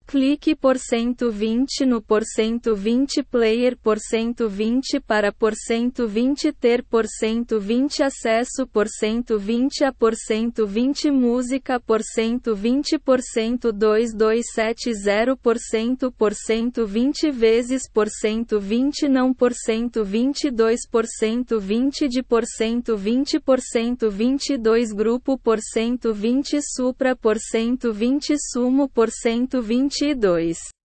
Clique por 120 no por 120 player por 120 para por 120 ter por 120 acesso por 120 a por 120 música por 120% 2270% por 120 vezes por 120 não por 122% 20 de por 120% 22 grupo por 120 supra por 120 sumo por 122